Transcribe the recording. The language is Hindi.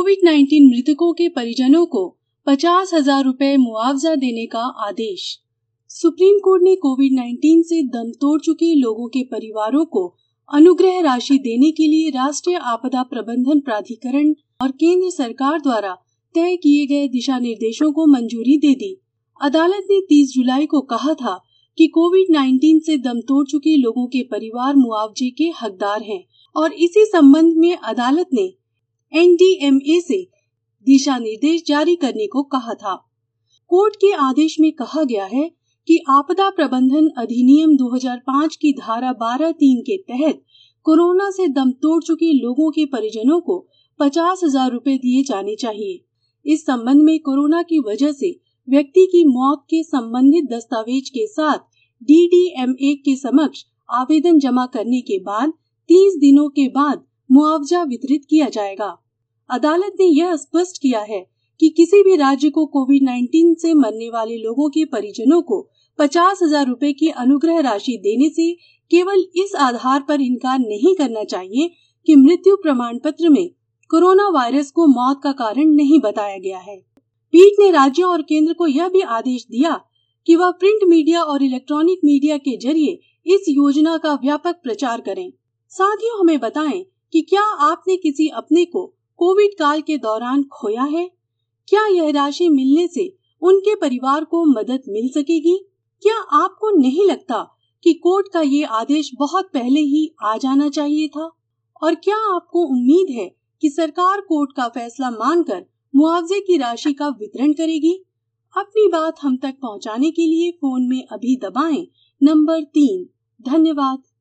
कोविड-19 मृतकों के परिजनों को 50,000 रुपए मुआवजा देने का आदेश। सुप्रीम कोर्ट ने कोविड-19 से दम तोड़ चुके लोगों के परिवारों को अनुग्रह राशि देने के लिए राष्ट्रीय आपदा प्रबंधन प्राधिकरण और केंद्र सरकार द्वारा तय किए गए दिशा निर्देशों को मंजूरी दे दी। अदालत ने 30 जुलाई को कहा था कि कोविड-19 से दम तोड़ चुके लोगों के परिवार मुआवजे के हकदार हैं और इसी संबंध में अदालत ने NDMA से दिशा निर्देश जारी करने को कहा था। कोर्ट के आदेश में कहा गया है कि आपदा प्रबंधन अधिनियम 2005 की धारा 12(3) के तहत कोरोना से दम तोड़ चुके लोगों के परिजनों को 50,000 रुपए दिए जाने चाहिए। इस संबंध में कोरोना की वजह से व्यक्ति की मौत के संबंधित दस्तावेज के साथ DDMA के समक्ष आवेदन जमा करने के बाद 30 दिनों के बाद मुआवजा वितरित किया जाएगा। अदालत ने यह स्पष्ट किया है कि किसी भी राज्य को कोविड-19 से मरने वाले लोगों के परिजनों को 50,000 रुपए की अनुग्रह राशि देने से केवल इस आधार पर इनकार नहीं करना चाहिए कि मृत्यु प्रमाण पत्र में कोरोना वायरस को मौत का कारण नहीं बताया गया है। पीठ ने राज्यों और केंद्र को यह भी आदेश दिया कि वह प्रिंट मीडिया और इलेक्ट्रॉनिक मीडिया के जरिए इस योजना का व्यापक प्रचार करें। साथियों, हमें बताएं कि क्या आपने किसी अपने को कोविड काल के दौरान खोया है? क्या यह राशि मिलने से उनके परिवार को मदद मिल सकेगी? क्या आपको नहीं लगता कि कोर्ट का ये आदेश बहुत पहले ही आ जाना चाहिए था? और क्या आपको उम्मीद है कि सरकार कोर्ट का फैसला मानकर मुआवजे की राशि का वितरण करेगी? अपनी बात हम तक पहुंचाने के लिए फोन में अभी दबाएं नंबर 3। धन्यवाद।